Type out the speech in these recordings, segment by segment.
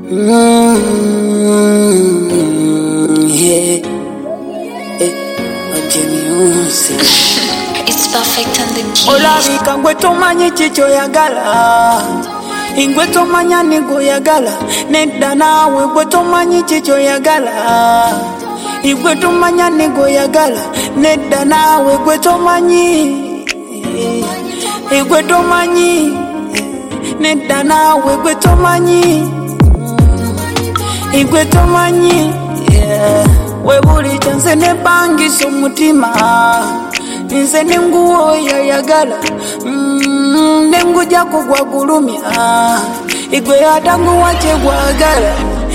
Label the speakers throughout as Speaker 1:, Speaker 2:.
Speaker 1: It's perfect on the key.
Speaker 2: Olabika gwe tomanyi kikyo yagala, ingwe tomanya nigo yagala, nedda naawe gwe tomanyi kikyo yagala, ingwe tomanya nigo yagala, nedda naawe gwe tomanyi, igwe tomanyi, nedda naawe gwe tomanyi, igwe tomanyi. Webuli chanse ne bangisa omutima, nze nenguwo yayagala, nenguja kugwa gulumya, igwe atanguwa kyegwagala.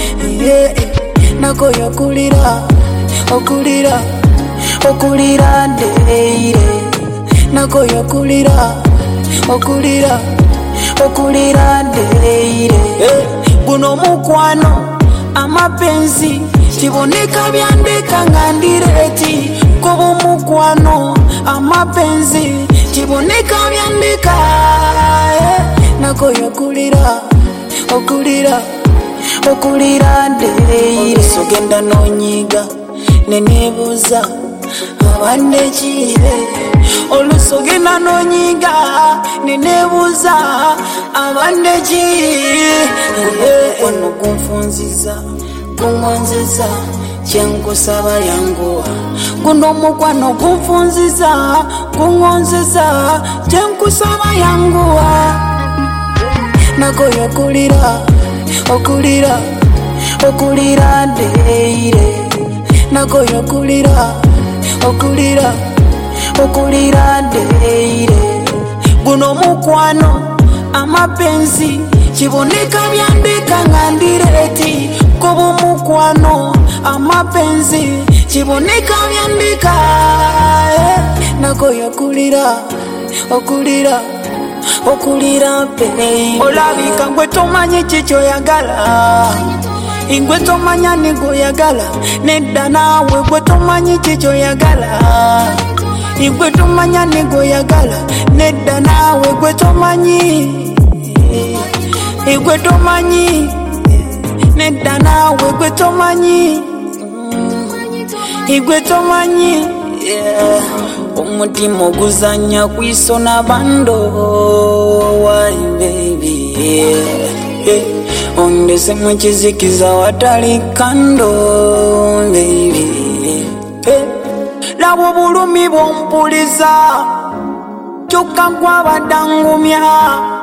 Speaker 2: Nako yokulira, okulira, okulira ndeire, nako yokulira, okulira, okulira ndeire. Guno mukwano amapenzi kiboneka byandeka nga ndireti, kuba mukwano amapenzi kiboneka byandeka. Nako yokulira, okulira, okulira ndeire. Sogenda nonyiga nenebuza abande kire, olusogenda nonyiga nenebuza abande kire. Wano kunfunziza kungonziza kyenkusaba yanguwa, guno mukwano kunfunziza kungonziza kyenkusaba yanguwa. Nako yokulira, okulira, okulira ndeire, nako yokulira, okulira, okulira ndeire. Guno mukwano amapenzi kiboneka byandeka nga ndireti, kuba mukwano amapenzi kiboneka byandeka. Nako yokulira, okulira, okulira baby. Olabika gwe tomanyi kikyo yagala, ingwe tomanya nigo yagala, nedda naawe gwe tomanyi kikyo yagala, ingwe tomanya nigo yagala, nedda naawe gwe tomanyi, igwe tomanyi, nedda naawe gwe tomanyi, igwe tomanyi. Omutima oguzanya kwiso nabando, why baby, ondese mwekizikiza watali kando baby. Labo bulumi bwompuliza kyokka gwabadangumya,